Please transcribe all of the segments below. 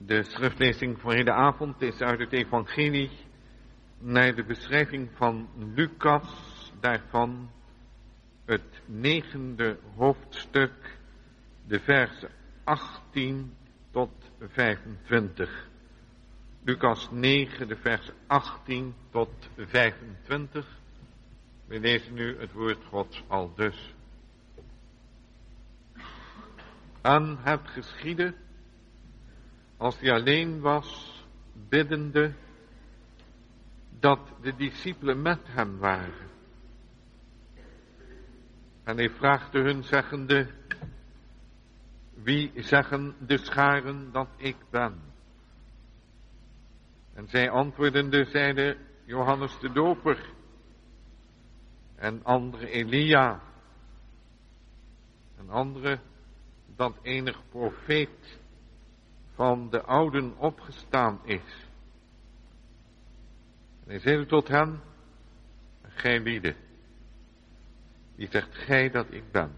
De schriftlezing voor hedenavond is uit het evangelie naar de beschrijving van Lucas, daarvan het 9e hoofdstuk, de versen 18 tot 25. Lucas 9, de versen 18 tot 25. We lezen nu het woord Gods aldus. En het geschiedde, als hij alleen was, biddende, dat de discipelen met hem waren. En hij vraagde hun zeggende, wie zeggen de scharen dat ik ben? En zij antwoordende zeiden, Johannes de Doper, en andere Elia, en andere dat enig profeet van de ouden opgestaan is. En hij zeide tot hen, gij lieden, wie zegt gij dat ik ben?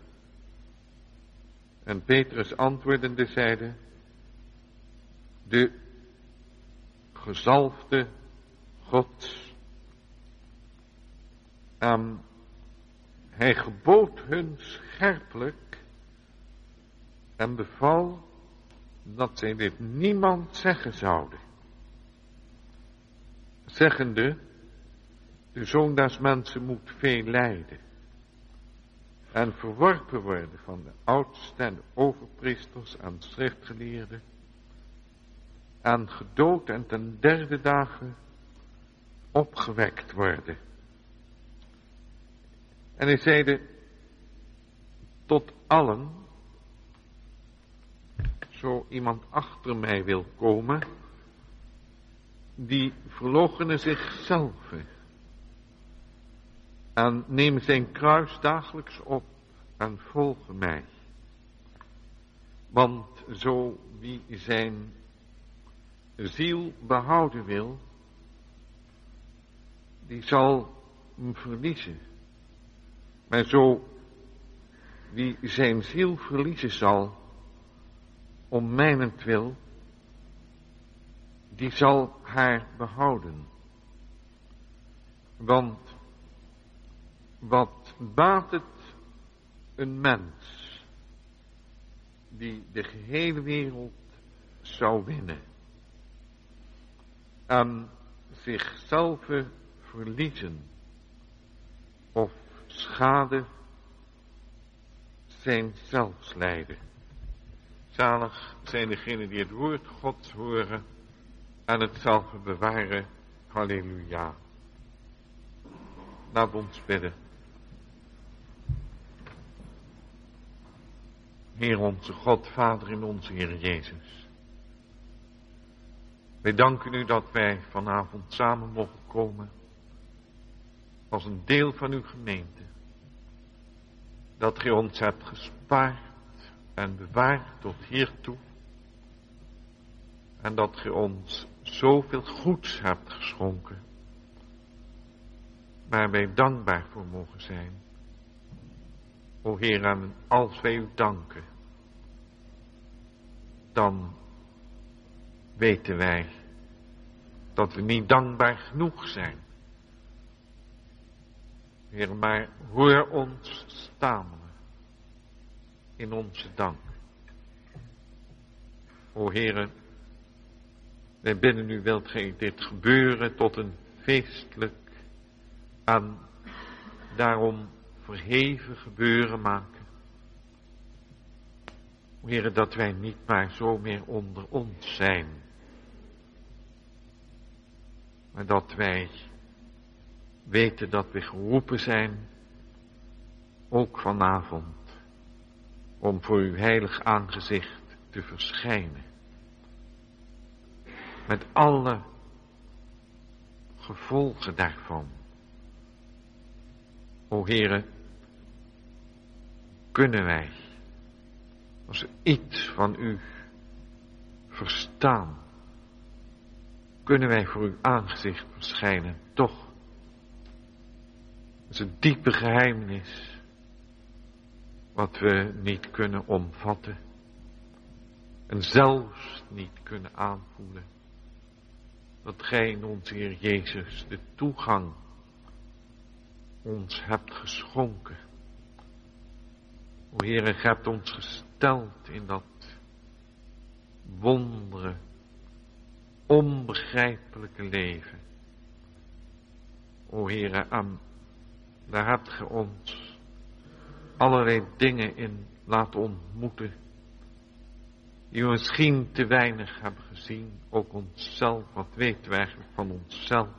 En Petrus antwoordende zeide, de gezalfde Gods. En hij gebood hun scherpelijk en beval dat zij dit niemand zeggen zouden. Zeggende, de Zoon des Mensen moet veel lijden en verworpen worden van de oudsten en de overpriesters en schriftgeleerden en gedood en ten derde dagen opgewekt worden. En hij zeide tot allen, zo iemand achter mij wil komen, die verloochenen zichzelf en nemen zijn kruis dagelijks op en volgen mij. Want zo wie zijn ziel behouden wil, die zal hem verliezen. Maar zo wie zijn ziel verliezen zal, om mijnentwil, die zal haar behouden. Want wat baat het een mens die de gehele wereld zou winnen en zichzelf verliezen of schade zijn zelfs lijden. Zalig zijn degenen die het woord Gods horen en het zelf bewaren. Halleluja. Laat ons bidden. Heer onze God, Vader in onze Heer Jezus. Wij danken u dat wij vanavond samen mogen komen als een deel van uw gemeente. Dat gij ons hebt gespaard en bewaard tot hiertoe. En dat gij ons zoveel goeds hebt geschonken. Waar wij dankbaar voor mogen zijn. O Heer, en als wij u danken, dan weten wij dat we niet dankbaar genoeg zijn. Heer, maar hoor ons stamelen in onze dank. O Heere, wij bidden u, wilt gij dit gebeuren tot een feestelijk en daarom verheven gebeuren maken. O Heere, dat wij niet maar zo meer onder ons zijn, maar dat wij weten dat we geroepen zijn, ook vanavond, om voor uw heilig aangezicht te verschijnen. Met alle gevolgen daarvan. O Heere, kunnen wij, als we iets van u verstaan, kunnen wij voor uw aangezicht verschijnen, toch. Dat is een diepe geheimnis, wat we niet kunnen omvatten. en zelfs niet kunnen aanvoelen dat gij in onze Heer Jezus de toegang ons hebt geschonken. O Heere, gij hebt ons gesteld in dat wondere, onbegrijpelijke leven. O Heere, daar hebt ge ons allerlei dingen in laten ontmoeten, die we misschien te weinig hebben gezien, ook onszelf, wat weten we eigenlijk van onszelf.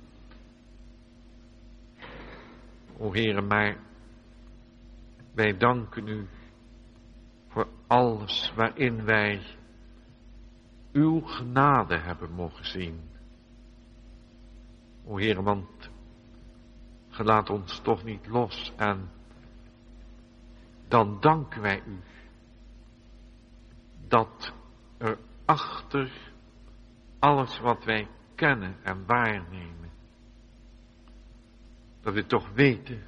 O Heere, maar wij danken u voor alles waarin wij uw genade hebben mogen zien. O Heere, want ge laat ons toch niet los en dan danken wij u dat er achter alles wat wij kennen en waarnemen, dat we toch weten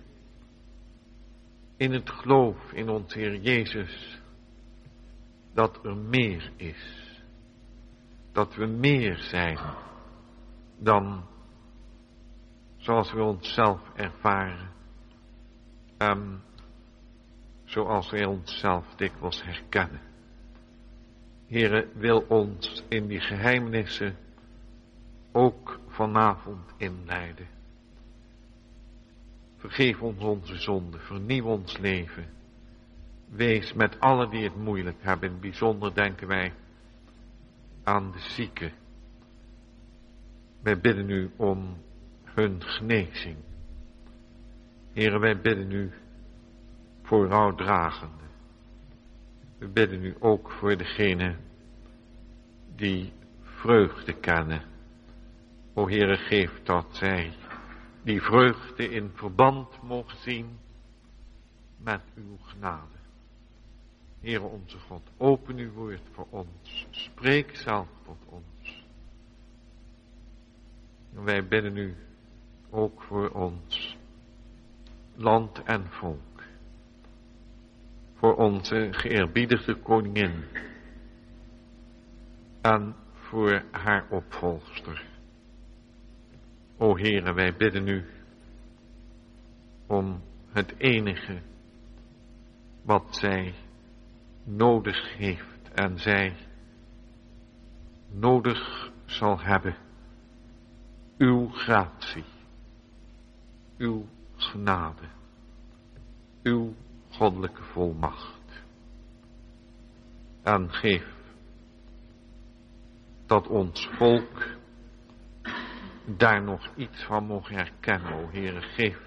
in het geloof in onze Heer Jezus dat er meer is. Dat we meer zijn dan zoals we onszelf ervaren en zoals wij onszelf dikwijls herkennen. Heere, wil ons in die geheimnissen ook vanavond inleiden. Vergeef ons onze zonden, vernieuw ons leven. Wees met allen die het moeilijk hebben. In het bijzonder denken wij aan de zieken. Wij bidden u om hun genezing. Heere, wij bidden u voor rouwdragenden. We bidden u ook voor degenen die vreugde kennen. O Heere, geef dat zij die vreugde in verband mogen zien met uw genade. Heere onze God, open uw woord voor ons. Spreek zelf tot ons. En wij bidden u ook voor ons land en volk. Voor onze geëerbiedigde koningin. En voor haar opvolgster. O Heere, wij bidden u om het enige wat zij nodig heeft en zij nodig zal hebben. Uw gratie, uw genade, uw goddelijke volmacht. En geef dat ons volk daar nog iets van mogen herkennen, o Heere, geef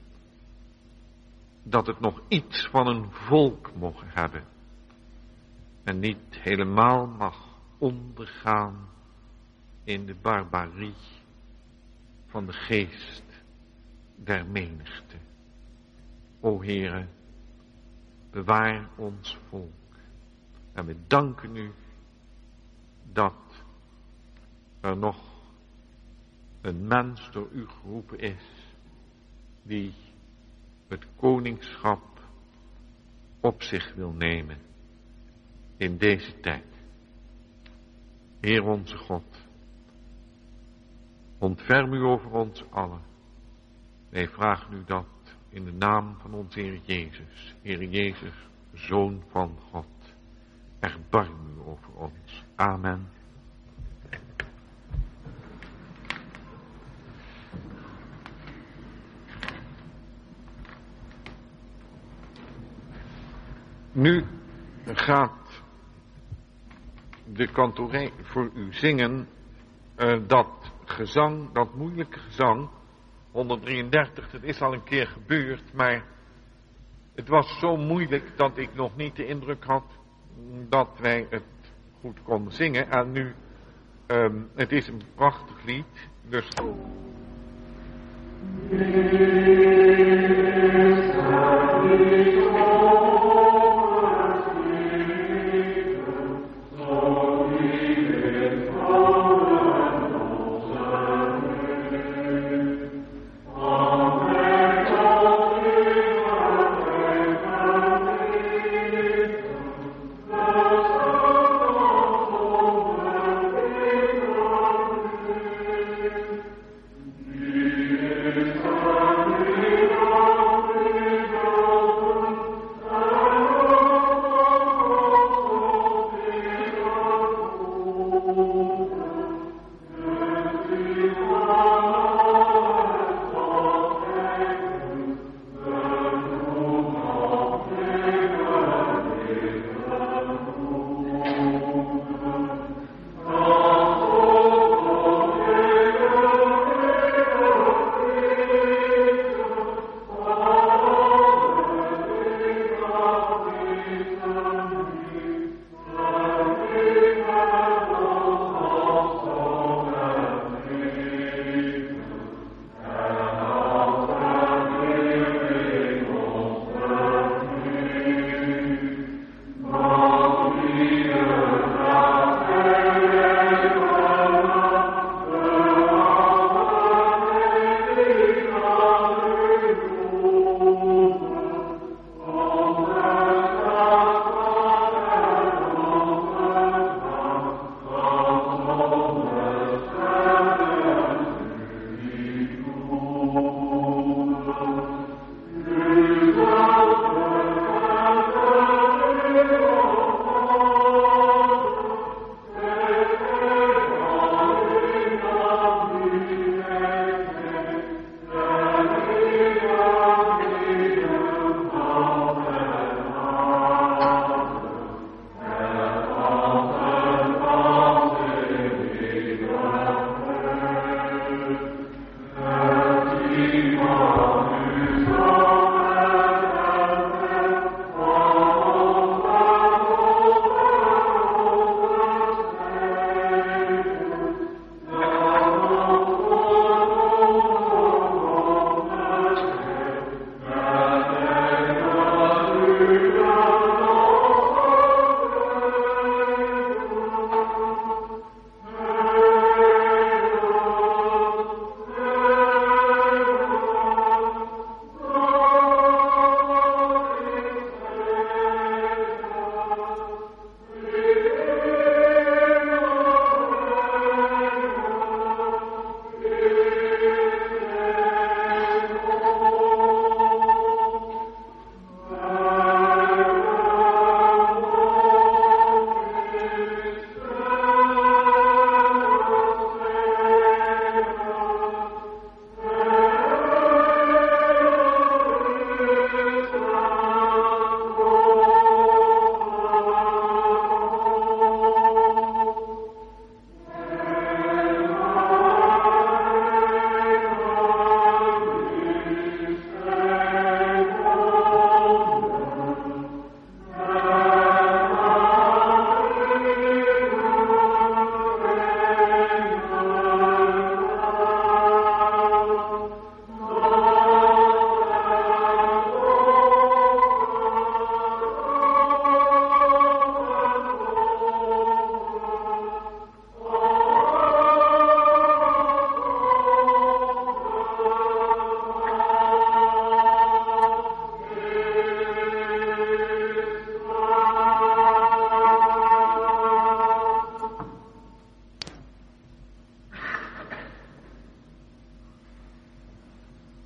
dat het nog iets van een volk mogen hebben en niet helemaal mag ondergaan in de barbarie van de geest der menigte. O Heere, bewaar ons volk en we danken u dat er nog een mens door u geroepen is die het koningschap op zich wil nemen in deze tijd. Heer onze God, ontferm u over ons allen. Wij vragen u dat in de naam van onze Heer Jezus. Heer Jezus, Zoon van God, erbarm u over ons. Amen. Nu gaat de kantorij voor u zingen dat gezang, dat moeilijke gezang, 133, dat is al een keer gebeurd, maar het was zo moeilijk dat ik nog niet de indruk had dat wij het goed konden zingen. En nu, het is een prachtig lied, dus...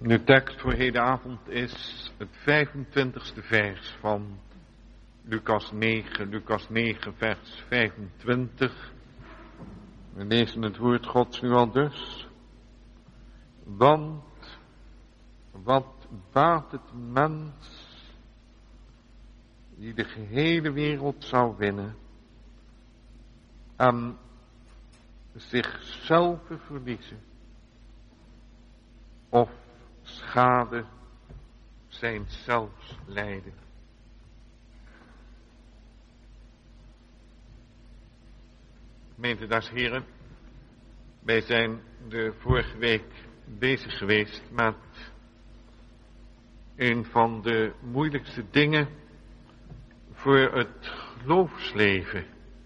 De tekst voor hedenavond is het 25e vers van Lucas 9 vers 25. We lezen het woord Gods nu al dus. Want wat baat het mens die de gehele wereld zou winnen en zichzelf verliezen of schade zijn zelfs lijden. Gemeente des Heren, wij zijn de vorige week bezig geweest met een van de moeilijkste dingen voor het geloofsleven.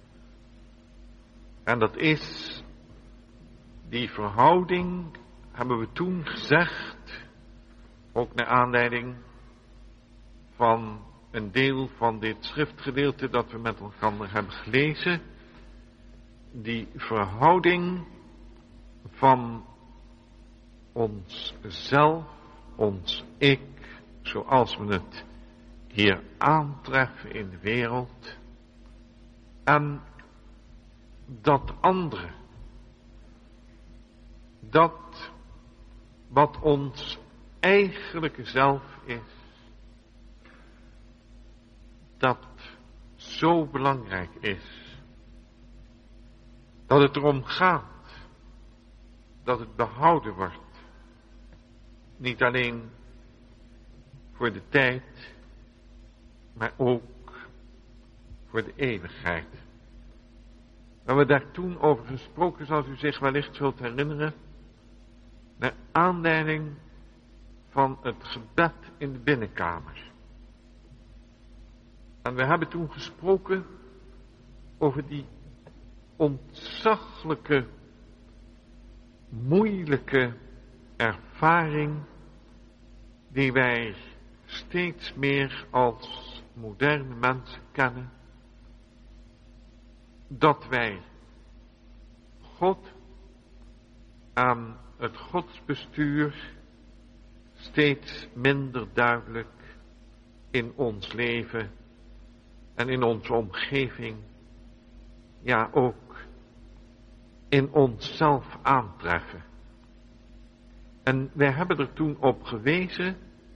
En dat is die verhouding, hebben we toen gezegd, ook naar aanleiding van een deel van dit schriftgedeelte dat we met elkaar hebben gelezen, die verhouding van onszelf, ons ik, zoals we het hier aantreffen in de wereld, en dat andere, dat wat ons eigenlijke zelf is, dat zo belangrijk is, dat het erom gaat, dat het behouden wordt, niet alleen voor de tijd, maar ook voor de eeuwigheid. We hebben daar toen over gesproken, zoals u zich wellicht zult herinneren, naar aanleiding van het gebed in de binnenkamer. En we hebben toen gesproken over die ontzaglijke, moeilijke ervaring die wij steeds meer als moderne mensen kennen, dat wij God aan het godsbestuur steeds minder duidelijk in ons leven en in onze omgeving, ja ook in onszelf aantreffen. En wij hebben er toen op gewezen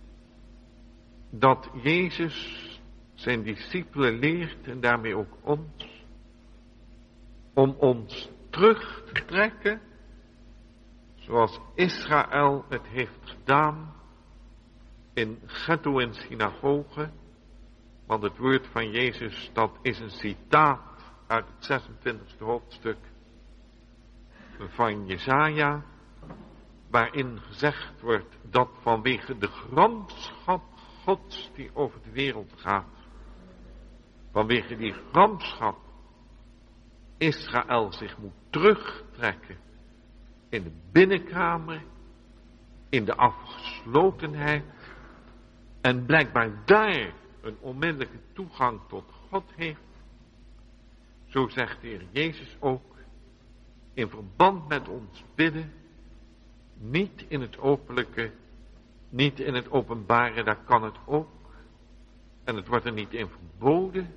dat Jezus zijn discipelen leert, en daarmee ook ons, om ons terug te trekken, zoals Israël het heeft gedaan in ghetto en synagoge. Want het woord van Jezus, dat is een citaat uit het 26e hoofdstuk van Jesaja, waarin gezegd wordt dat vanwege de gramschap Gods die over de wereld gaat, vanwege die gramschap Israël zich moet terugtrekken in de binnenkamer, in de afgeslotenheid, en blijkbaar daar een onmiddellijke toegang tot God heeft. Zo zegt de Heer Jezus ook, in verband met ons bidden, niet in het openlijke, niet in het openbare, daar kan het ook. En het wordt er niet in verboden.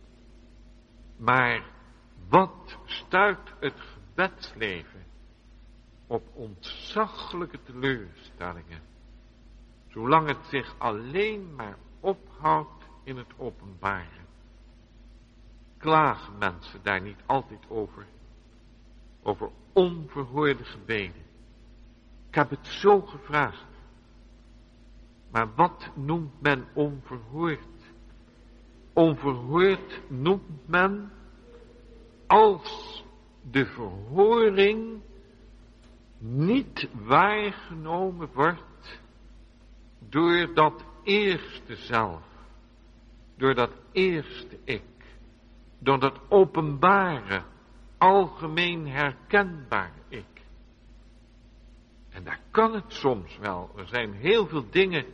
Maar wat stuit het gebedsleven op ontzaglijke teleurstellingen, zolang het zich alleen maar ophoudt in het openbare. Klagen mensen daar niet altijd over onverhoorde gebeden. Ik heb het zo gevraagd. Maar wat noemt men onverhoord? Onverhoord noemt men als de verhoring niet waargenomen wordt door dat eerste zelf, door dat eerste ik, door dat openbare, algemeen herkenbare ik. En daar kan het soms wel. Er zijn heel veel dingen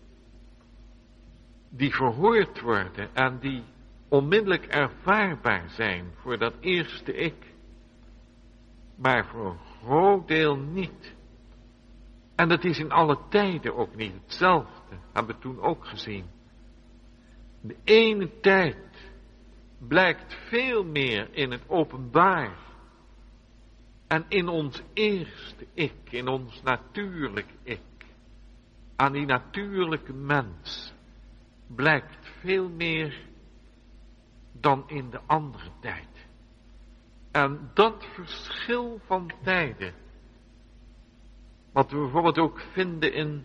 die verhoord worden en die onmiddellijk ervaarbaar zijn voor dat eerste ik. Maar voor een groot deel niet. En dat is in alle tijden ook niet hetzelfde, hebben we toen ook gezien. De ene tijd blijkt veel meer in het openbaar en in ons eerste ik, in ons natuurlijk ik. Aan die natuurlijke mens blijkt veel meer dan in de andere tijd. En dat verschil van tijden, wat we bijvoorbeeld ook vinden in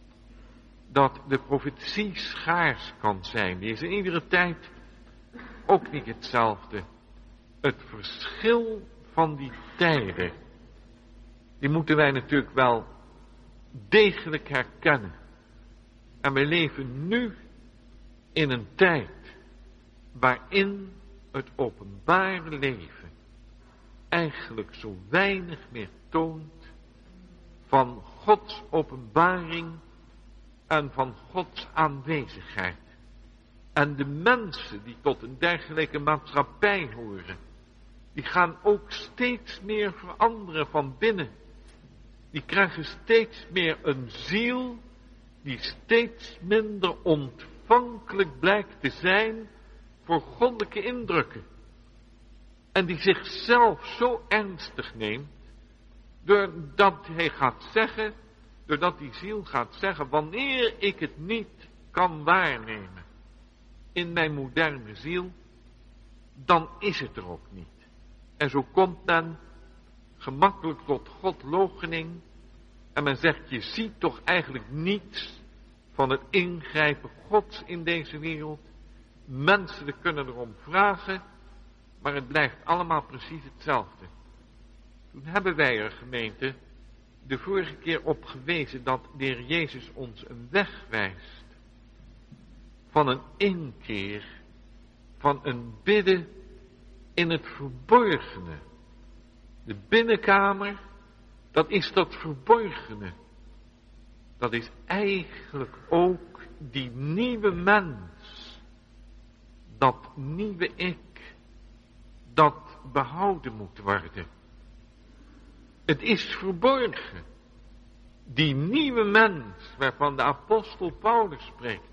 dat de profetie schaars kan zijn, die is in iedere tijd ook niet hetzelfde. Het verschil van die tijden, die moeten wij natuurlijk wel degelijk herkennen. En wij leven nu in een tijd waarin het openbare leven eigenlijk zo weinig meer toont van Gods openbaring en van Gods aanwezigheid. En de mensen die tot een dergelijke maatschappij horen, die gaan ook steeds meer veranderen van binnen. Die krijgen steeds meer een ziel die steeds minder ontvankelijk blijkt te zijn voor goddelijke indrukken. En die zichzelf zo ernstig neemt, doordat hij gaat zeggen, doordat die ziel gaat zeggen, wanneer ik het niet kan waarnemen in mijn moderne ziel, dan is het er ook niet. En zo komt men gemakkelijk tot godloochening en men zegt, je ziet toch eigenlijk niets van het ingrijpen Gods in deze wereld. Mensen kunnen erom vragen, maar het blijft allemaal precies hetzelfde. Toen hebben wij er, gemeente, de vorige keer op gewezen dat de Heer Jezus ons een weg wijst van een inkeer, van een bidden in het verborgene. De binnenkamer, dat is dat verborgene. Dat is eigenlijk ook die nieuwe mens, dat nieuwe ik, dat behouden moet worden. Het is verborgen. Die nieuwe mens waarvan de apostel Paulus spreekt,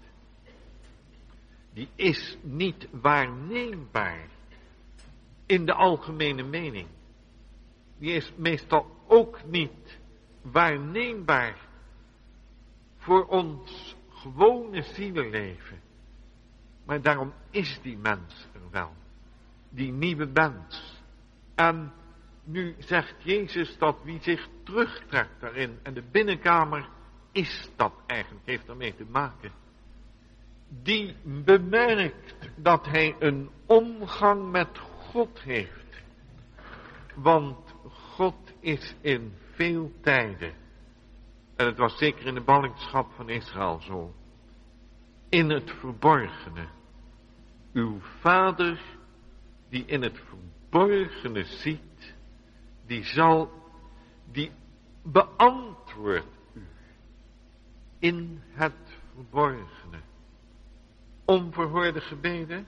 die is niet waarneembaar in de algemene mening. Die is meestal ook niet waarneembaar voor ons gewone zielenleven. Maar daarom is die mens er wel. Die nieuwe mens. En nu zegt Jezus dat wie zich terugtrekt daarin. En de binnenkamer is dat eigenlijk, heeft daarmee te maken. Die bemerkt dat hij een omgang met God heeft. Want God is in veel tijden, en het was zeker in de ballingschap van Israël zo, in het verborgene. Uw Vader die in het verborgene ziet, die beantwoordt u in het verborgene. Onverhoorde gebeden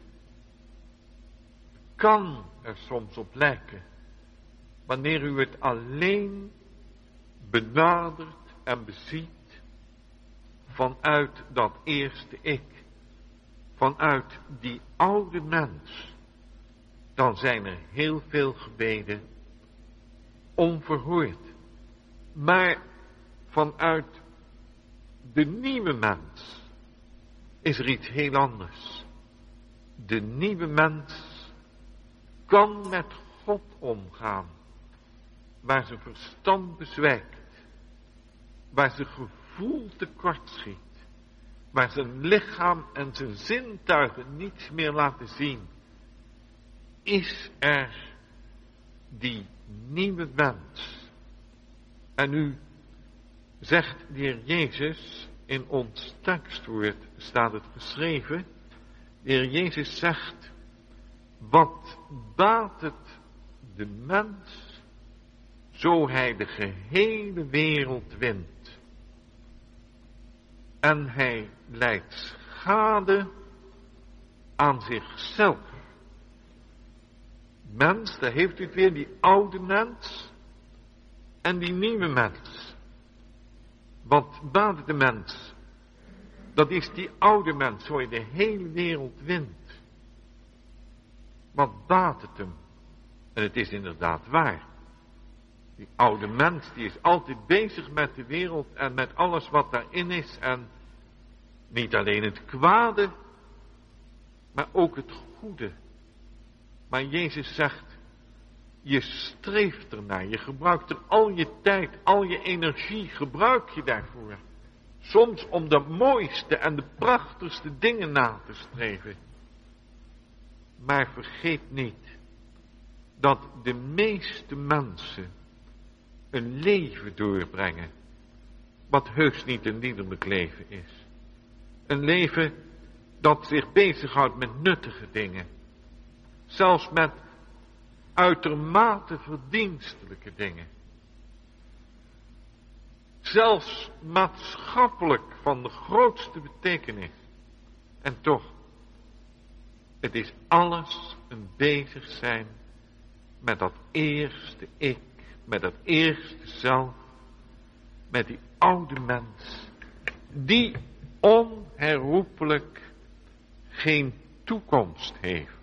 kan er soms op lijken, wanneer u het alleen benadert en beziet vanuit dat eerste ik, vanuit die oude mens, dan zijn er heel veel gebeden onverhoord. Maar vanuit de nieuwe mens is er iets heel anders. De nieuwe mens kan met God omgaan, waar zijn verstand bezwijkt, waar zijn gevoel tekortschiet, waar zijn lichaam en zijn zintuigen niets meer laten zien, is er die nieuwe mens. En nu zegt de Heer Jezus, in ons tekstwoord staat het geschreven, de Heer Jezus zegt, wat baat het de mens, zo hij de gehele wereld wint. En hij lijdt schade aan zichzelf. Mens, daar heeft u het weer, die oude mens en die nieuwe mens. Wat baat de mens? Dat is die oude mens, zo je de hele wereld wint. Wat baat het hem? En het is inderdaad waar. Die oude mens, die is altijd bezig met de wereld en met alles wat daarin is. En niet alleen het kwade, maar ook het goede. Maar Jezus zegt, je streeft ernaar, je gebruikt er al je tijd, al je energie, gebruik je daarvoor. Soms om de mooiste en de prachtigste dingen na te streven. Maar vergeet niet dat de meeste mensen een leven doorbrengen, wat heus niet een liederlijk leven is. Een leven dat zich bezighoudt met nuttige dingen. Zelfs met uitermate verdienstelijke dingen. Zelfs maatschappelijk van de grootste betekenis. En toch, het is alles een bezig zijn met dat eerste ik, met dat eerste zelf, met die oude mens, die onherroepelijk geen toekomst heeft,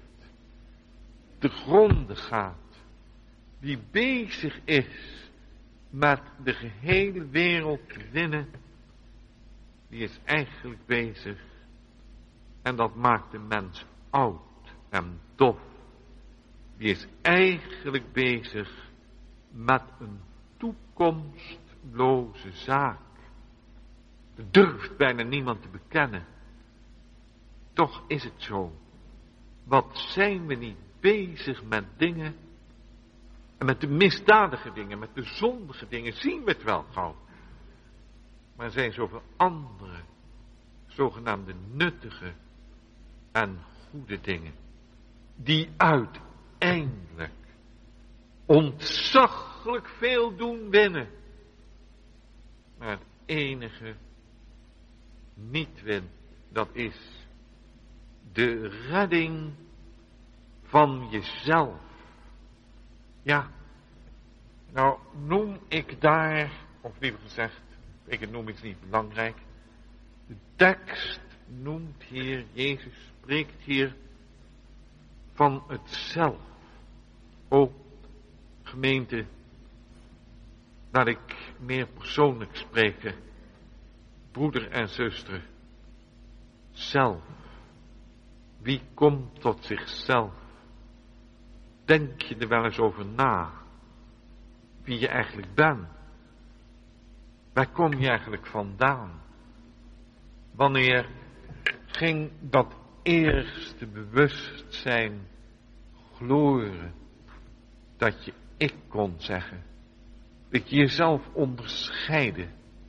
te gronde gaat, die bezig is met de gehele wereld te winnen, die is eigenlijk bezig, en dat maakt de mens oud en dof, die is eigenlijk bezig met een toekomstloze zaak. Dat durft bijna niemand te bekennen. Toch is het zo. Wat zijn we niet bezig met dingen, en met de misdadige dingen, met de zondige dingen, zien we het wel gauw. Maar er zijn zoveel andere, zogenaamde nuttige en goede dingen, die uiteindelijk ontzaglijk veel doen winnen. Maar het enige niet wint, dat is de redding van jezelf. Ja, nou noem ik daar, of liever gezegd, ik noem iets niet belangrijk. De tekst noemt hier, Jezus spreekt hier van het zelf. O, gemeente, laat ik meer persoonlijk spreken. Broeder en zuster, zelf. Wie komt tot zichzelf? Denk je er wel eens over na? Wie je eigenlijk bent? Waar kom je eigenlijk vandaan? Wanneer ging dat eerste bewustzijn gloren, dat je ik kon zeggen, dat je jezelf onderscheidde,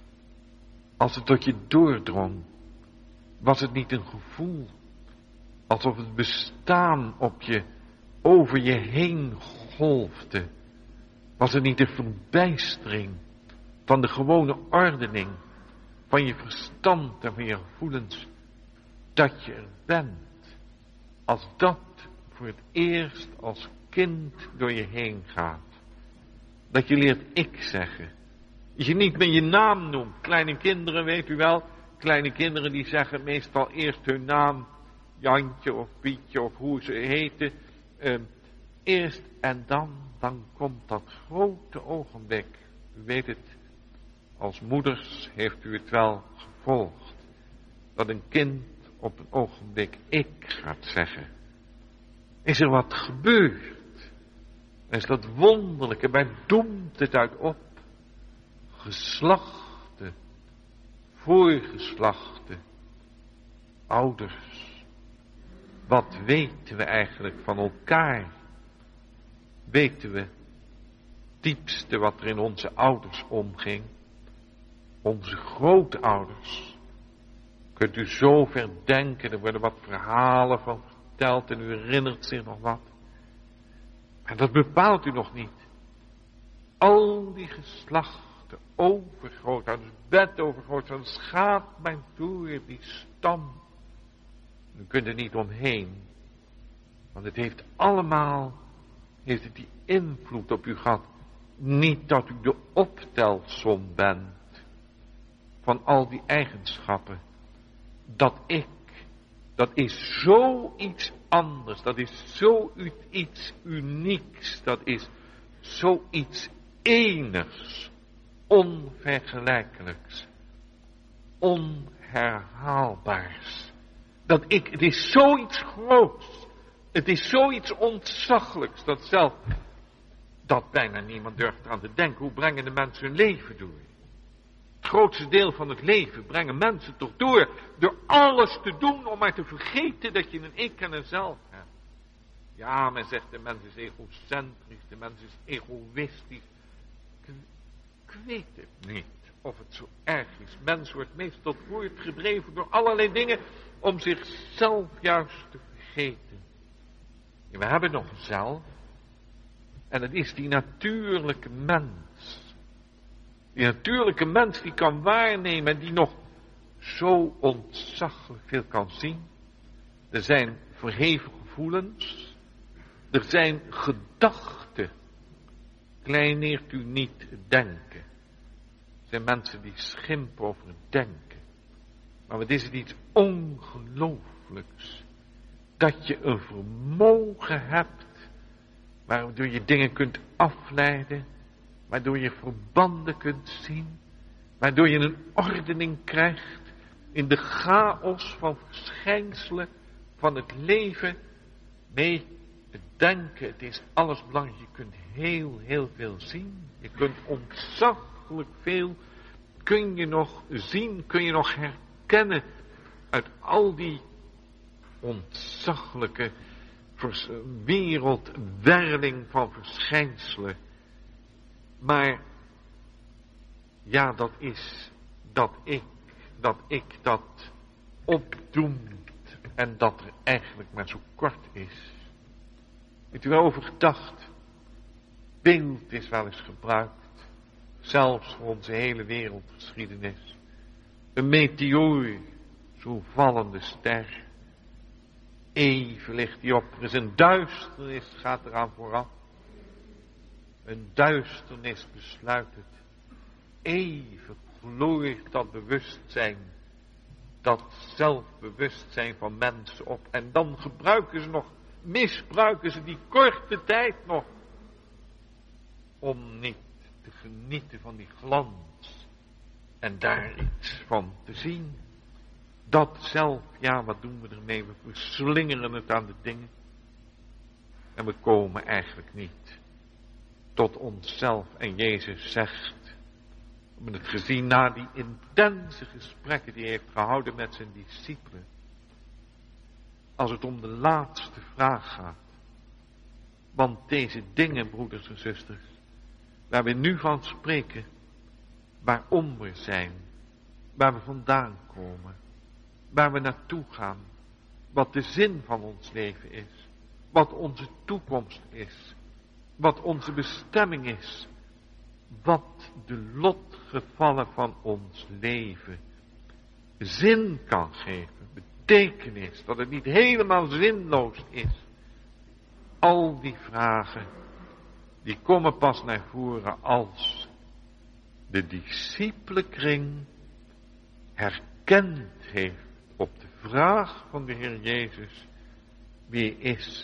als het tot je doordrong, was het niet een gevoel, alsof het bestaan op je, over je heen golfde, was het niet de verbijstering van de gewone ordening, van je verstand en van je gevoelens, dat je er bent, als dat voor het eerst als kind door je heen gaat. Dat je leert ik zeggen. Dat je niet meer je naam noemt. Kleine kinderen, weet u wel, kleine kinderen die zeggen meestal eerst hun naam, Jantje of Pietje of hoe ze heten. Eerst en dan komt dat grote ogenblik. U weet het, als moeders heeft u het wel gevolgd. Dat een kind op een ogenblik ik gaat zeggen. Is er wat gebeurd? Is dat wonderlijke, waar doemt het uit op? Geslachten, voorgeslachten, ouders. Wat weten we eigenlijk van elkaar? Weten we het diepste wat er in onze ouders omging? Onze grootouders. Kunt u zo ver denken, er worden wat verhalen van verteld en u herinnert zich nog wat. Maar dat bepaalt u nog niet. Al die geslachten, overgrootouders, bedovergrootouders, gaat men door die stam. U kunt er niet omheen. Want het heeft allemaal, heeft het die invloed op u gehad. Niet dat u de optelsom bent. van al die eigenschappen. Dat is zoiets anders, dat is zoiets unieks, dat is zoiets enigs, onvergelijkelijks, onherhaalbaars. Het is zoiets groots, het is zoiets ontzaglijks, dat bijna niemand durft eraan te denken. Hoe brengen de mensen hun leven door? Het grootste deel van het leven brengen mensen toch door alles te doen om maar te vergeten dat je een ik en een zelf hebt. Ja, men zegt de mens is egocentrisch, de mens is egoïstisch. Ik weet het niet of het zo erg is. Mens wordt meestal voortgedreven door allerlei dingen om zichzelf juist te vergeten. Ja, we hebben nog een zelf. En dat is die natuurlijke mens. Die natuurlijke mens die kan waarnemen en die nog zo ontzaglijk veel kan zien. Er zijn verheven gevoelens. Er zijn gedachten. Kleineert u niet denken. Er zijn mensen die schimpen over het denken. Maar wat is het iets ongelooflijks. Dat je een vermogen hebt. Waardoor je dingen kunt afleiden. Waardoor je verbanden kunt zien. Waardoor je een ordening krijgt. In de chaos van verschijnselen van het leven. Nee, het denken, het is alles belangrijk. Je kunt heel veel zien. Je kunt ontzaglijk veel. Kun je nog zien, kun je nog herkennen. Uit al die ontzaglijke wereldwerling van verschijnselen. Maar ja, dat is dat opdoemt en dat er eigenlijk maar zo kort is. Heeft u wel over gedacht? Beeld is wel eens gebruikt, zelfs voor onze hele wereldgeschiedenis. Een meteoor, zo'n vallende ster. Even ligt die op, er is een duisternis, gaat eraan vooraf. Een duisternis besluit het. Even gloeit dat bewustzijn, dat zelfbewustzijn van mensen op. En dan misbruiken ze die korte tijd nog, om niet te genieten van die glans. En daar iets van te zien. Dat zelf, ja, wat doen we ermee? We verslingeren het aan de dingen. En we komen eigenlijk niet tot onszelf. En Jezus zegt, we hebben het gezien na die intense gesprekken die hij heeft gehouden met zijn discipelen. Als het om de laatste vraag gaat. Want deze dingen, broeders en zusters, waar we nu van spreken, waarom we zijn, waar we vandaan komen, waar we naartoe gaan, wat de zin van ons leven is, wat onze toekomst is, wat onze bestemming is, wat de lotgevallen van ons leven zin kan geven, betekenis, dat het niet helemaal zinloos is. Al die vragen, die komen pas naar voren als de discipelenkring herkend heeft op de vraag van de Heer Jezus, wie is?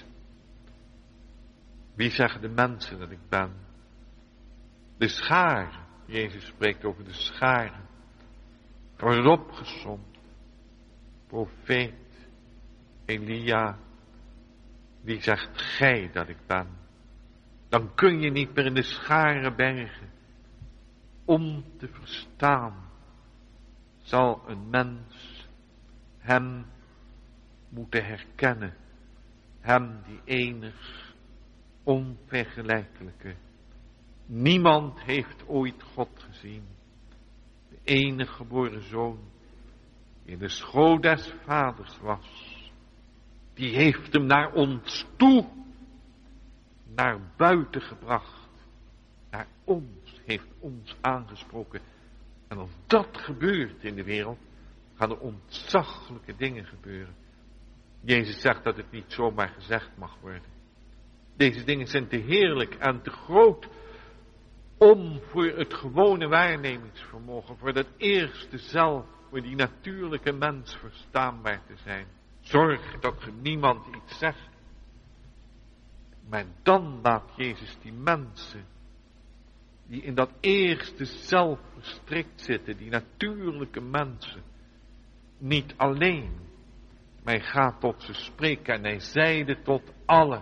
Wie zeggen de mensen dat ik ben? De scharen, Jezus spreekt over de scharen. Er wordt opgesomd. Profeet, Elia, wie zegt gij dat ik ben? Dan kun je niet meer in de scharen bergen. Om te verstaan zal een mens hem moeten herkennen. Hem die enig, onvergelijkelijke. Niemand heeft ooit God gezien. De enige geboren zoon, die in de schoot des vaders was. Die heeft hem naar ons toe, naar buiten gebracht. Naar ons, heeft ons aangesproken. En als dat gebeurt in de wereld, gaan er ontzaglijke dingen gebeuren. Jezus zegt dat het niet zomaar gezegd mag worden. Deze dingen zijn te heerlijk en te groot om voor het gewone waarnemingsvermogen, voor dat eerste zelf, voor die natuurlijke mens verstaanbaar te zijn. Zorg dat je niemand iets zegt. Maar dan laat Jezus die mensen, die in dat eerste zelf verstrikt zitten, die natuurlijke mensen, niet alleen, maar hij gaat tot ze spreken en hij zeide tot allen.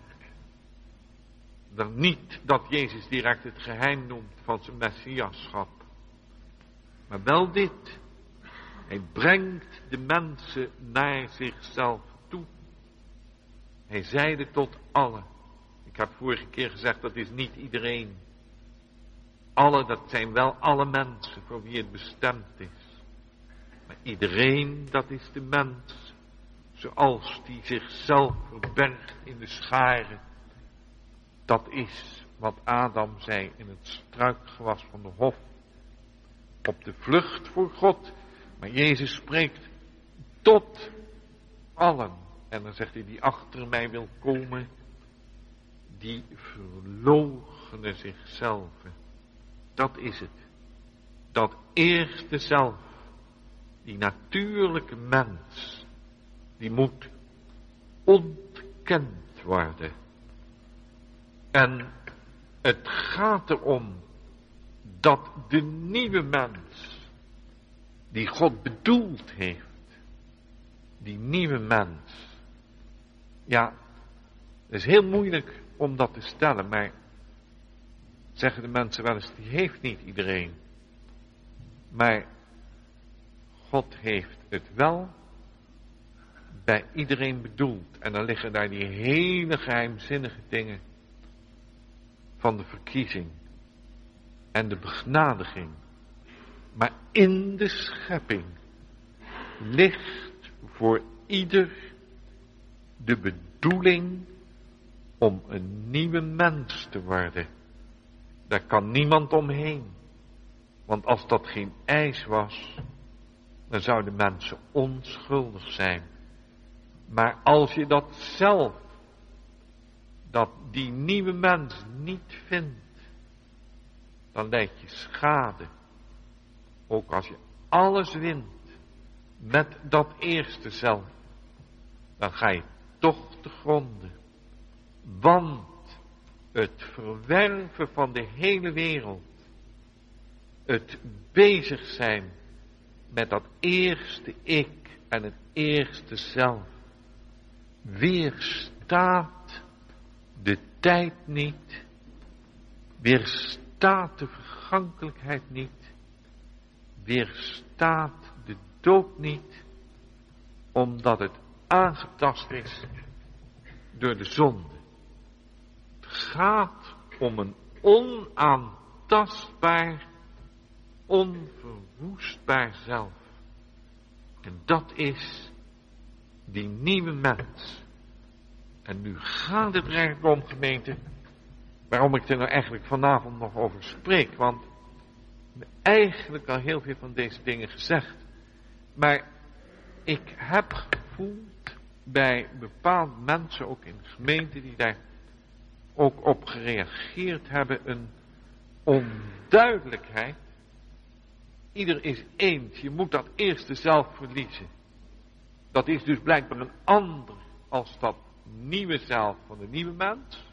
Dan niet dat Jezus direct het geheim noemt van zijn messiaschap, maar wel dit. Hij brengt de mensen naar zichzelf toe. Hij zeide tot allen. Ik heb vorige keer gezegd, dat is niet iedereen. Alle, dat zijn wel alle mensen voor wie het bestemd is. Maar iedereen, dat is de mens, zoals die zichzelf verbergt in de scharen. Dat is wat Adam zei in het struikgewas van de hof. Op de vlucht voor God. Maar Jezus spreekt tot allen. En dan zegt hij, die achter mij wil komen, die verloochenen zichzelf. Dat is het. Dat eerste zelf, die natuurlijke mens, die moet ontkend worden. En het gaat erom dat de nieuwe mens, die God bedoeld heeft, die nieuwe mens, ja, het is heel moeilijk om dat te stellen, maar zeggen de mensen wel eens, die heeft niet iedereen. Maar God heeft het wel bij iedereen bedoeld. En dan liggen daar die hele geheimzinnige dingen van de verkiezing en de begenadiging. Maar in de schepping ligt voor ieder de bedoeling om een nieuwe mens te worden. Daar kan niemand omheen. Want als dat geen eis was, dan zouden mensen onschuldig zijn. Maar als je dat zelf, dat die nieuwe mens niet vindt, dan leid je schade. Ook als je alles wint met dat eerste zelf, dan ga je toch te gronden. Want het verwerven van de hele wereld, het bezig zijn met dat eerste ik en het eerste zelf, weerstaat de tijd niet, weerstaat de vergankelijkheid niet, weerstaat de dood niet, omdat het aangetast is door de zonde. Het gaat om een onaantastbaar, onverwoestbaar zelf. En dat is die nieuwe mens. En nu gaat het er eigenlijk om, gemeente, waarom ik er nou eigenlijk vanavond nog over spreek. Want we hebben eigenlijk al heel veel van deze dingen gezegd. Maar ik heb gevoeld bij bepaalde mensen, ook in de gemeente, die daar ook op gereageerd hebben, een onduidelijkheid. Ieder is eens, je moet dat eerste zelf verliezen. Dat is dus blijkbaar een ander als dat nieuwe zelf van de nieuwe mens.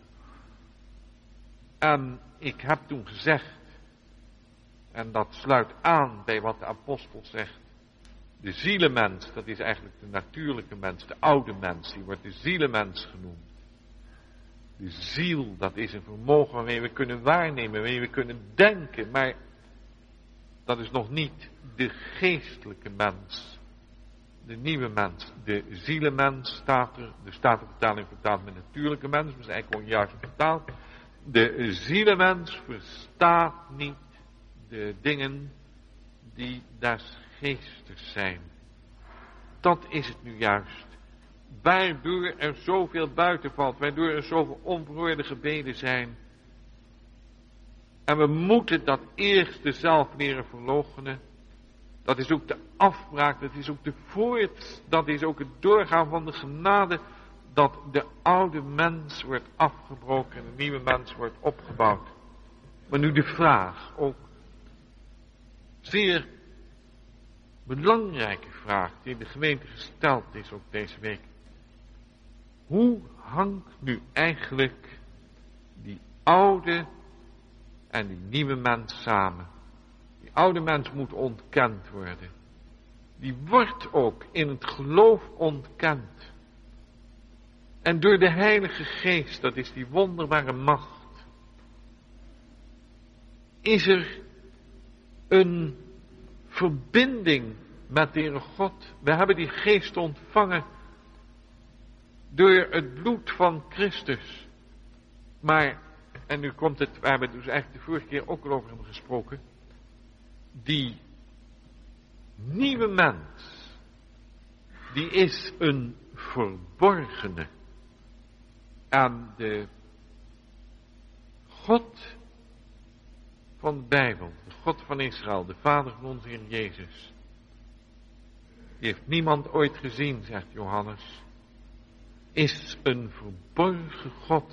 En ik heb toen gezegd, en dat sluit aan bij wat de apostel zegt, de zielenmens, dat is eigenlijk de natuurlijke mens, de oude mens, die wordt de zielenmens genoemd. De ziel, dat is een vermogen waarmee we kunnen waarnemen, waarmee we kunnen denken, maar dat is nog niet de geestelijke mens. De nieuwe mens, de zielenmens staat er, de Statenvertaling vertaalt met natuurlijke mens, maar is eigenlijk gewoon juist vertaald. De zielenmens verstaat niet de dingen die des geestes zijn. Dat is het nu juist. Waardoor er zoveel buiten valt, waardoor er zoveel onverhoorde gebeden zijn. En we moeten dat eerste zelf leren verloochenen. Dat is ook de afbraak, dat is ook de dat is ook het doorgaan van de genade, dat de oude mens wordt afgebroken en de nieuwe mens wordt opgebouwd. Maar nu de vraag, ook zeer belangrijke vraag die in de gemeente gesteld is ook deze week. Hoe hangt nu eigenlijk die oude en die nieuwe mens samen? Die oude mens moet ontkend worden. Die wordt ook in het geloof ontkend. En door de Heilige Geest, dat is die wonderbare macht, is er een verbinding met de Heere God. We hebben die Geest ontvangen door het bloed van Christus. Maar, en nu komt het, we hebben dus eigenlijk de vorige keer ook al over hem gesproken, die nieuwe mens, die is een verborgene. En de God van de Bijbel, de God van Israël, de Vader van onze Heer Jezus, die heeft niemand ooit gezien, zegt Johannes, is een verborgen God.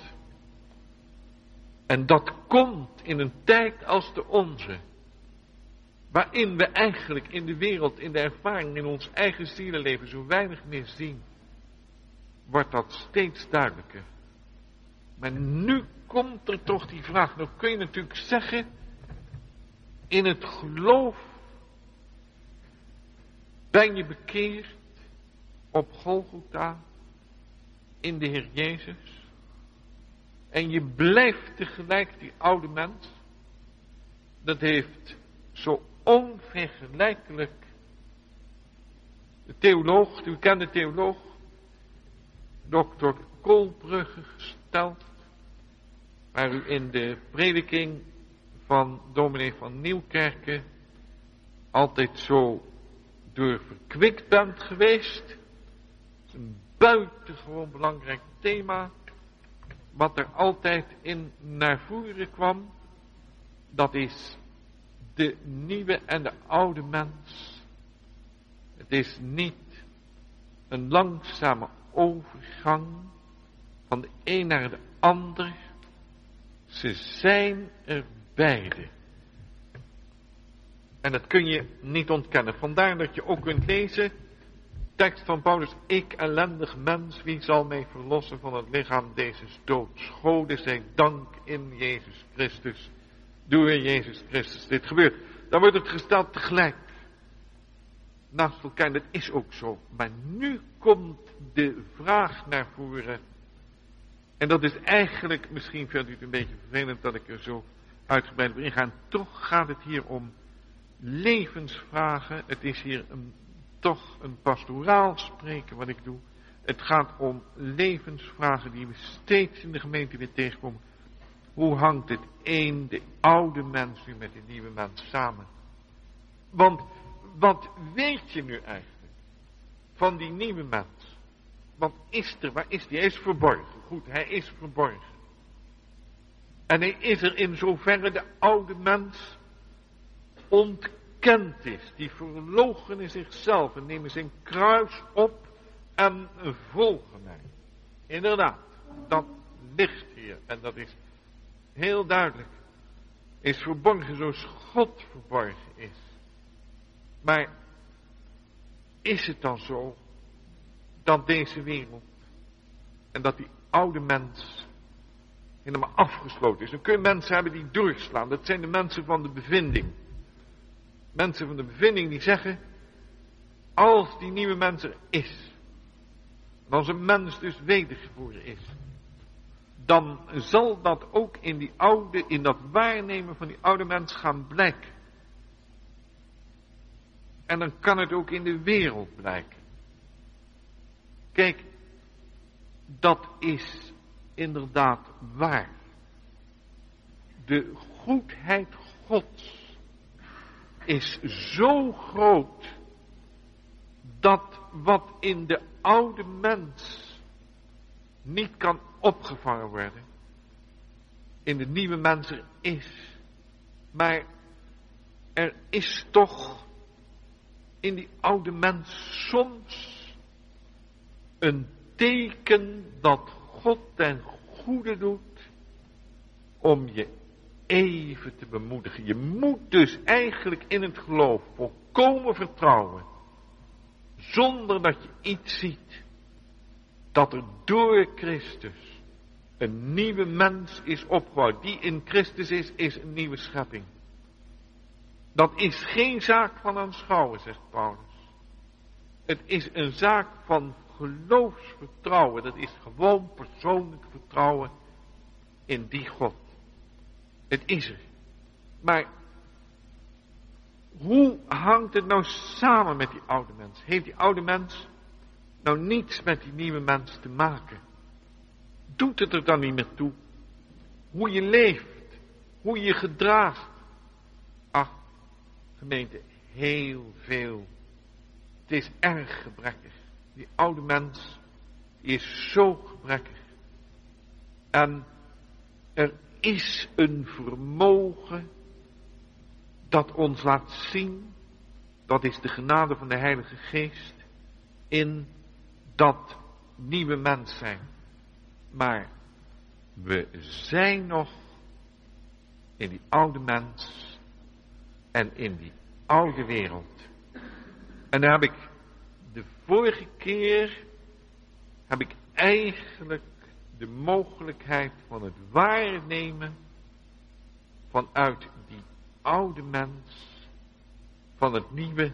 En dat komt in een tijd als de onze, waarin we eigenlijk in de wereld, in de ervaring, in ons eigen zielenleven zo weinig meer zien, wordt dat steeds duidelijker. Maar nu komt er toch die vraag, nou kun je natuurlijk zeggen, in het geloof ben je bekeerd op Golgotha in de Heer Jezus en je blijft tegelijk die oude mens. Dat heeft zo onvergelijkelijk de theoloog, de bekende theoloog, Dr. Kolbrugge gesteld, waar u in de prediking van dominee van Nieuwkerken altijd zo door verkwikt bent geweest. Het is een buitengewoon belangrijk thema, wat er altijd in naar voren kwam. Dat is de nieuwe en de oude mens. Het is niet een langzame overgang van de een naar de ander. Ze zijn er beide. En dat kun je niet ontkennen. Vandaar dat je ook kunt lezen, tekst van Paulus, ik ellendig mens, wie zal mij verlossen van het lichaam dezes doods? Gode zij dank in Jezus Christus. Door Jezus Christus dit gebeurt. Dan wordt het gesteld tegelijk. Naast elkaar, dat is ook zo. Maar nu komt de vraag naar voren. En dat is eigenlijk, misschien vindt u het een beetje vervelend dat ik er zo uitgebreid op inga. Toch gaat het hier om levensvragen. Het is hier toch een pastoraal spreken wat ik doe. Het gaat om levensvragen die we steeds in de gemeente weer tegenkomen. Hoe hangt het de oude mens nu met de nieuwe mens samen? Want wat weet je nu eigenlijk van die nieuwe mens? Want waar is die? Hij is verborgen. Goed, hij is verborgen. En hij is er in zoverre de oude mens ontkend is. Die verloochenen zichzelf en nemen zijn kruis op en volgen mij. Inderdaad, dat ligt hier en dat is heel duidelijk. Is verborgen zoals God verborgen is. Maar is het dan zo dat deze wereld en dat die oude mens helemaal afgesloten is? Dan kun je mensen hebben die doorslaan. Dat zijn de mensen van de bevinding. Mensen van de bevinding die zeggen, als die nieuwe mens er is, en als een mens dus wedergeboren is, dan zal dat ook in dat waarnemen van die oude mens gaan blijken. En dan kan het ook in de wereld blijken. Kijk, dat is inderdaad waar. De goedheid Gods is zo groot dat wat in de oude mens niet kan opgevangen worden, in de nieuwe mens er is. Maar er is toch in die oude mens soms een teken dat God ten goede doet om je even te bemoedigen. Je moet dus eigenlijk in het geloof volkomen vertrouwen, zonder dat je iets ziet, dat er door Christus een nieuwe mens is opgebouwd. Die in Christus is een nieuwe schepping. Dat is geen zaak van aanschouwen, zegt Paulus. Het is een zaak van geloofsvertrouwen. Dat is gewoon persoonlijk vertrouwen in die God. Het is er. Maar hoe hangt het nou samen met die oude mens? Heeft die oude mens nou niets met die nieuwe mens te maken? Doet het er dan niet meer toe? Hoe je leeft, hoe je je gedraagt. Ach, gemeente, heel veel. Het is erg gebrekkig. Die oude mens, die is zo gebrekkig. En er is een vermogen dat ons laat zien, dat is de genade van de Heilige Geest, in dat nieuwe mens zijn. Maar we zijn nog in die oude mens en in die oude wereld. En daar heb ik de vorige keer, eigenlijk de mogelijkheid van het waarnemen vanuit die oude mens van het nieuwe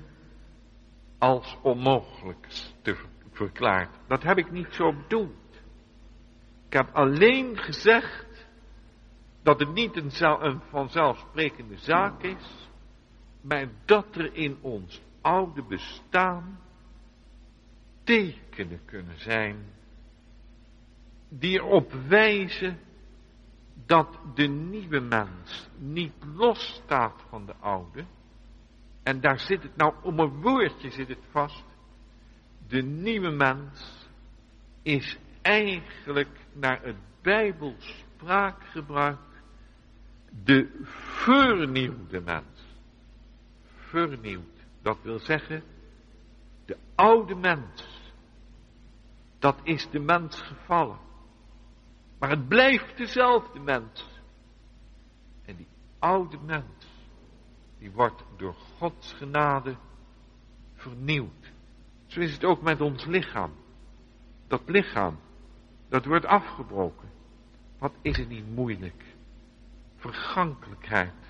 als onmogelijk te verklaard. Dat heb ik niet zo bedoeld. Ik heb alleen gezegd dat het niet een vanzelfsprekende zaak is, maar dat er in ons oude bestaan tekenen kunnen zijn die erop wijzen dat de nieuwe mens niet losstaat van de oude. En daar zit het nou, om een woordje zit het vast. De nieuwe mens is eigenlijk naar het Bijbels spraakgebruik de vernieuwde mens. Vernieuwd, dat wil zeggen, de oude mens, dat is de mens gevallen. Maar het blijft dezelfde mens. En die oude mens, die wordt door Gods genade vernieuwd. Zo is het ook met ons lichaam. Dat lichaam, dat wordt afgebroken. Wat is het niet moeilijk? Vergankelijkheid.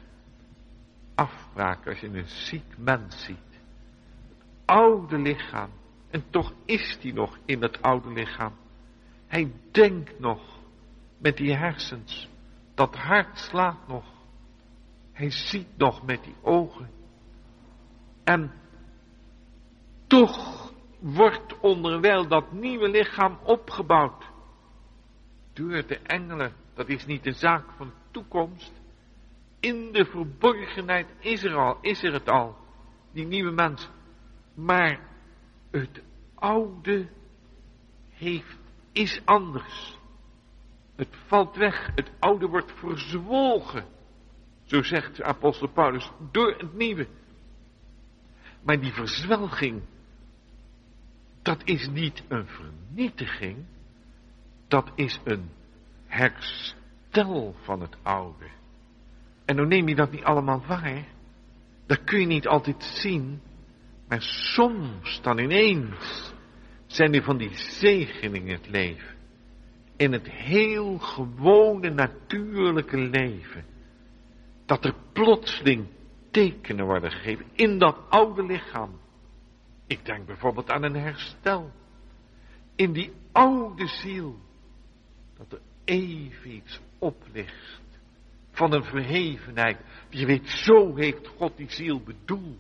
Afbraak als je een ziek mens ziet. Het oude lichaam. En toch is die nog in het oude lichaam. Hij denkt nog met die hersens. Dat hart slaat nog. Hij ziet nog met die ogen. En toch wordt onderwijl dat nieuwe lichaam opgebouwd. Door de engelen. Dat is niet een zaak van toekomst. In de verborgenheid is er het al. Die nieuwe mens. Maar het oude is anders. Het valt weg. Het oude wordt verzwolgen. Zo zegt de apostel Paulus. Door het nieuwe. Maar die verzwelging. Dat is niet een vernietiging. Dat is een herstel van het oude. En dan neem je dat niet allemaal waar. Dat kun je niet altijd zien. Maar soms dan ineens zijn er van die zegeningen in het leven. In het heel gewone natuurlijke leven. Dat er plotseling tekenen worden gegeven in dat oude lichaam. Ik denk bijvoorbeeld aan een herstel. In die oude ziel. Dat er even iets oplicht. Van een verhevenheid. Je weet, zo heeft God die ziel bedoeld.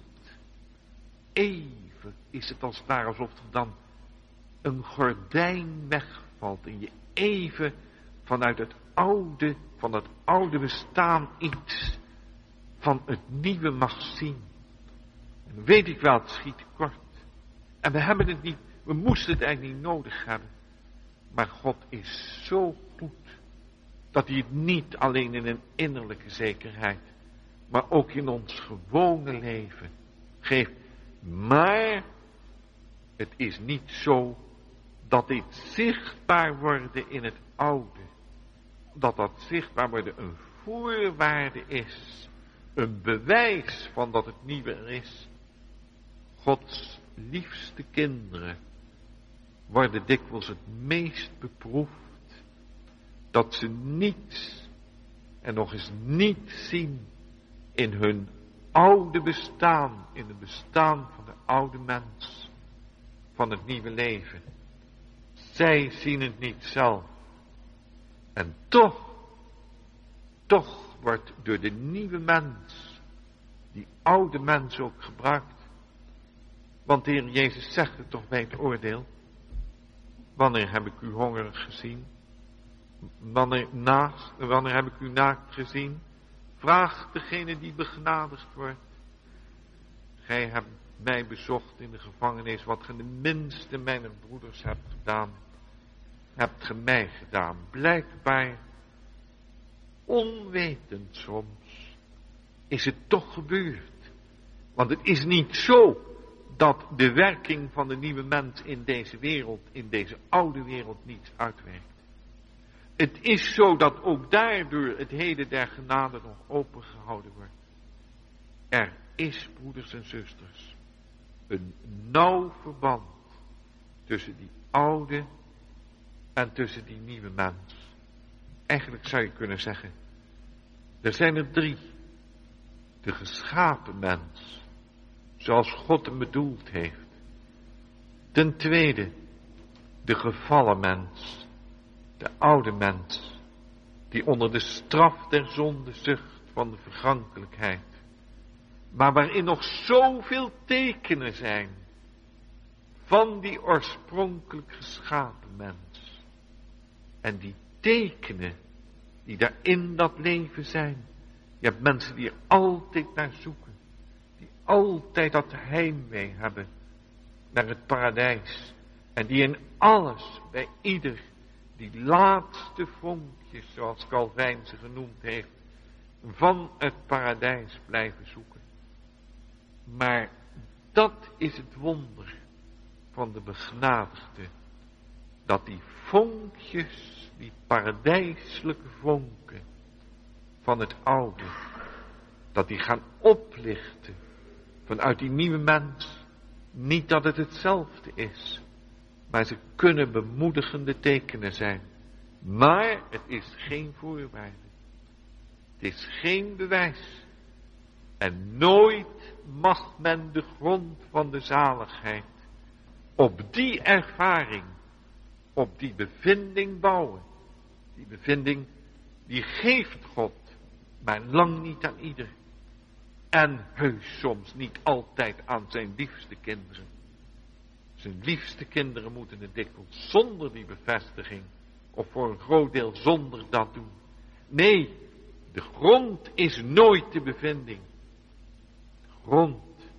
Even is het als het ware alsof er dan een gordijn wegvalt. En je even vanuit het oude, van het oude bestaan iets van het nieuwe mag zien. En dan weet ik wel, het schiet kort. En we hebben het niet, we moesten het eigenlijk niet nodig hebben. Maar God is zo goed, dat hij het niet alleen in een innerlijke zekerheid, maar ook in ons gewone leven geeft. Maar het is niet zo dat dit zichtbaar worden in het oude. Dat zichtbaar worden een voorwaarde is, een bewijs van dat het nieuwe er is. Gods liefste kinderen worden dikwijls het meest beproefd, dat ze niets en nog eens niet zien in hun oude bestaan, in het bestaan van de oude mens, van het nieuwe leven. Zij zien het niet zelf. En toch wordt door de nieuwe mens, die oude mens ook gebruikt. Want de Heer Jezus zegt het toch bij het oordeel. Wanneer heb ik u hongerig gezien? Wanneer heb ik u naakt gezien? Vraag degene die begenadigd wordt. Gij hebt mij bezocht in de gevangenis, wat ge de minste mijner broeders hebt gedaan. Hebt ge mij gedaan. Blijkbaar, onwetend soms, is het toch gebeurd. Want het is niet zo dat de werking van de nieuwe mens in deze wereld, in deze oude wereld, niets uitwerkt. Het is zo dat ook daardoor het heden der genade nog opengehouden wordt. Er is, broeders en zusters, een nauw verband tussen die oude en tussen die nieuwe mens. Eigenlijk zou je kunnen zeggen, er zijn er drie. De geschapen mens, zoals God hem bedoeld heeft. Ten tweede, de gevallen mens, de oude mens, die onder de straf der zonde zucht van de vergankelijkheid, maar waarin nog zoveel tekenen zijn van die oorspronkelijk geschapen mens. En die tekenen die daar in dat leven zijn, je hebt mensen die er altijd naar zoeken, die altijd dat heimwee hebben naar het paradijs, en die in alles, bij ieder, die laatste vonkjes, zoals Calvijn ze genoemd heeft, van het paradijs blijven zoeken. Maar dat is het wonder van de begenadigde, dat die vonkjes, die paradijselijke vonken van het oude, dat die gaan oplichten vanuit die nieuwe mens. Niet dat het hetzelfde is, maar ze kunnen bemoedigende tekenen zijn. Maar het is geen voorwaarde. Het is geen bewijs. En nooit mag men de grond van de zaligheid op die ervaring, op die bevinding bouwen. Die bevinding, die geeft God, maar lang niet aan ieder. En heus soms niet altijd aan zijn liefste kinderen. Zijn liefste kinderen moeten het dikwijls zonder die bevestiging, of voor een groot deel zonder dat doen. Nee, de grond is nooit de bevinding. De grond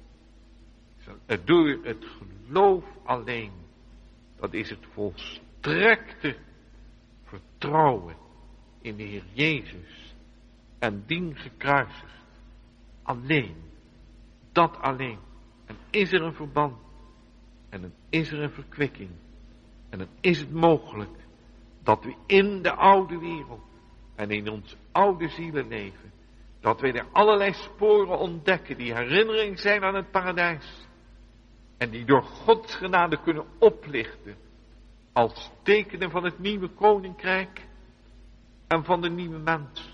is door het geloof alleen. Dat is het volstrekte vertrouwen in de Heer Jezus en dien gekruisigd. Alleen. Dat alleen. En is er een verband. En dan is er een verkwikking. En dan is het mogelijk dat we in de oude wereld en in ons oude zielenleven, dat we er allerlei sporen ontdekken die herinnering zijn aan het paradijs. En die door Gods genade kunnen oplichten als tekenen van het nieuwe koninkrijk en van de nieuwe mens.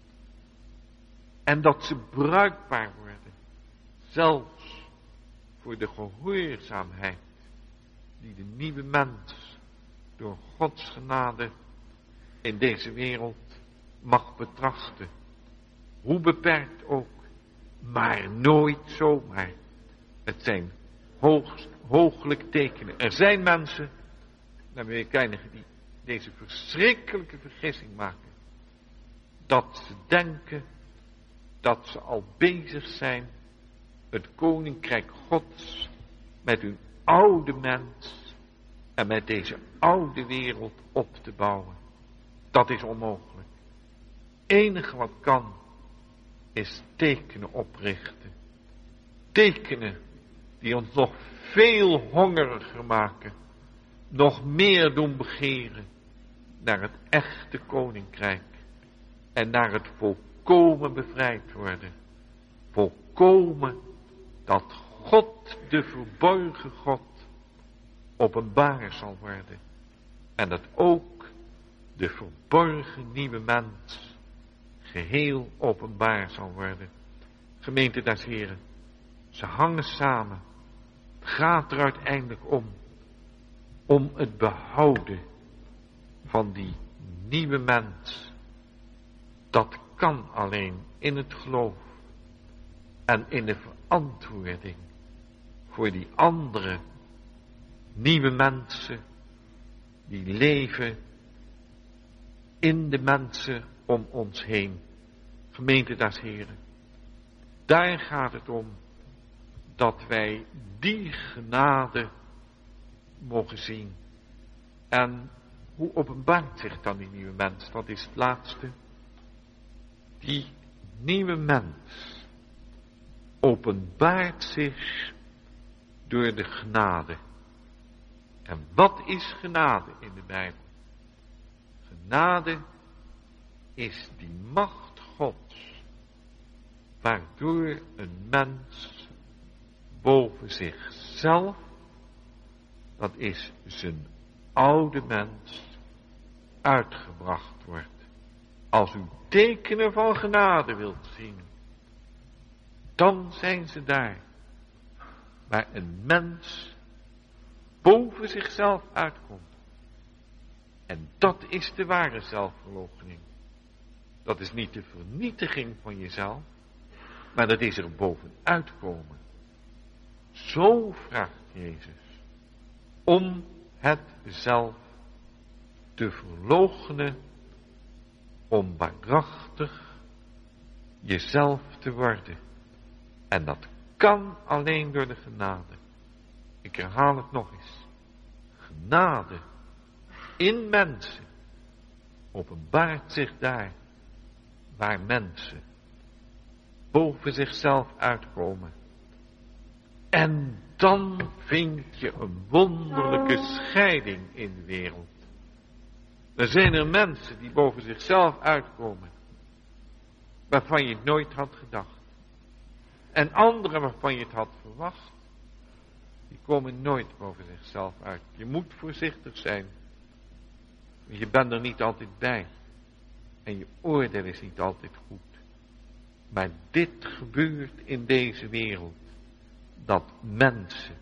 En dat ze bruikbaar worden, zelfs voor de gehoorzaamheid die de nieuwe mens door Gods genade in deze wereld mag betrachten. Hoe beperkt ook, maar nooit zomaar. Het zijn hooglijk tekenen. Er zijn mensen, dan wil ik einigen, die deze verschrikkelijke vergissing maken. Dat ze denken dat ze al bezig zijn het koninkrijk Gods met hun oude mens en met deze oude wereld op te bouwen. Dat is onmogelijk. Het enige wat kan is tekenen oprichten. Tekenen die ons nog veel hongeriger maken, nog meer doen begeren naar het echte koninkrijk en naar het volkomen bevrijd worden. Volkomen dat God, de verborgen God, openbaar zal worden. En dat ook de verborgen nieuwe mens geheel openbaar zal worden. Gemeente des Heren, ze hangen samen. Het gaat er uiteindelijk om het behouden van die nieuwe mens. Dat kan alleen in het geloof en in de verantwoording voor die andere nieuwe mensen die leven in de mensen om ons heen. Gemeente des Heren, daar gaat het om dat wij die genade mogen zien. En hoe openbaart zich dan die nieuwe mens? Dat is het laatste. Die nieuwe mens openbaart zich door de genade. En wat is genade in de Bijbel? Genade is die macht Gods, waardoor een mens boven zichzelf, dat is zijn oude mens, uitgebracht wordt. Als u tekenen van genade wilt zien, dan zijn ze daar. Waar een mens boven zichzelf uitkomt. En dat is de ware zelfverloochening. Dat is niet de vernietiging van jezelf, maar dat is er bovenuit komen. Zo vraagt Jezus om het zelf te verloochenen, om waarachtig jezelf te worden. En dat kan alleen door de genade. Ik herhaal het nog eens. Genade in mensen openbaart zich daar waar mensen boven zichzelf uitkomen. En dan vind je een wonderlijke scheiding in de wereld. Er zijn er mensen die boven zichzelf uitkomen, waarvan je het nooit had gedacht. En anderen waarvan je het had verwacht, die komen nooit boven zichzelf uit. Je moet voorzichtig zijn. Je bent er niet altijd bij. En je oordeel is niet altijd goed. Maar dit gebeurt in deze wereld. Dat mensen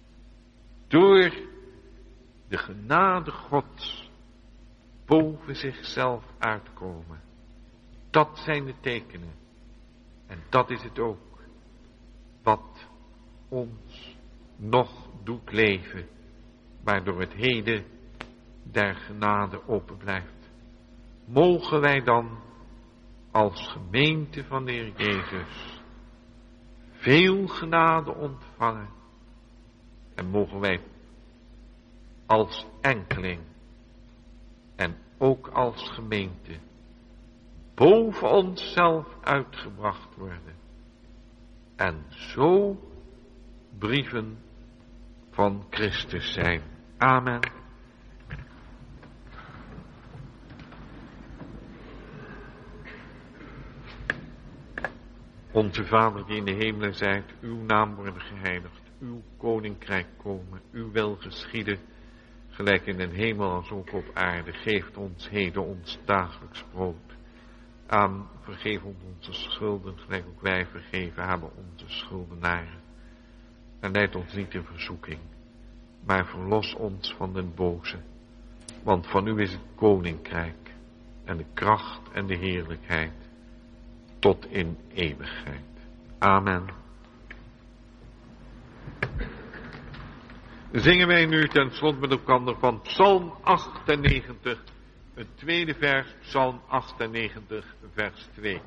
door de genade Gods boven zichzelf uitkomen. Dat zijn de tekenen. En dat is het ook. Wat ons nog doet leven. Waardoor het heden der genade open blijft. Mogen wij dan als gemeente van de Heer Jezus veel genade ontvangen. En mogen wij als enkeling en ook als gemeente boven onszelf uitgebracht worden. En zo brieven van Christus zijn. Amen. Onze Vader die in de hemelen zijt, uw naam worden geheiligd, uw koninkrijk komen, uw wil geschieden, gelijk in de hemel als ook op aarde. Geef ons heden ons dagelijks brood. Vergeef ons onze schulden, gelijk ook wij vergeven hebben onze schuldenaren. En leid ons niet in verzoeking, maar verlos ons van den boze. Want van u is het koninkrijk en de kracht en de heerlijkheid tot in eeuwigheid. Amen. Zingen wij nu ten slot met elkaar van Psalm 98, het tweede vers, Psalm 98, vers 2.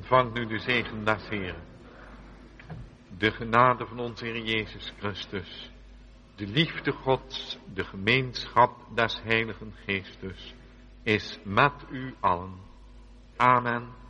Ontvang nu de zegen des Heeren. De genade van onze Heer Jezus Christus, de liefde Gods, de gemeenschap des Heiligen Geestes, is met u allen. Amen.